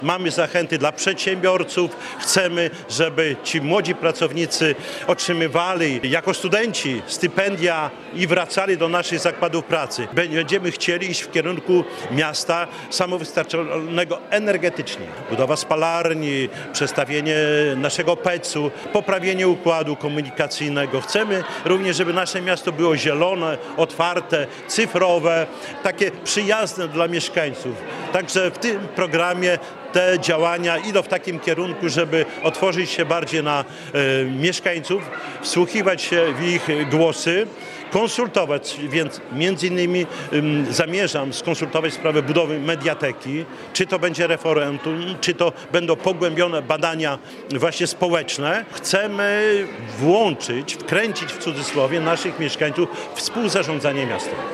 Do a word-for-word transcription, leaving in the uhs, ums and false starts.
Mamy zachęty dla przedsiębiorców. Chcemy, żeby ci młodzi pracownicy otrzymywali jako studenci stypendia i wracali do naszych zakładów pracy. Będziemy chcieli iść w kierunku miasta samowystarczalnego energetycznie. Budowa spalarni, przestawienie naszego pecu, poprawienie układu komunikacyjnego. Chcemy również, żeby nasze miasto było zielone, otwarte, cyfrowe, takie przyjazne dla mieszkańców. Także w tym programie te działania idą w takim kierunku, żeby otworzyć się bardziej na e, mieszkańców, wsłuchiwać się w ich głosy, konsultować, więc między innymi ym, zamierzam skonsultować sprawę budowy mediateki, czy to będzie referendum, czy to będą pogłębione badania właśnie społeczne. Chcemy włączyć, wkręcić w cudzysłowie naszych mieszkańców w współzarządzanie miastem.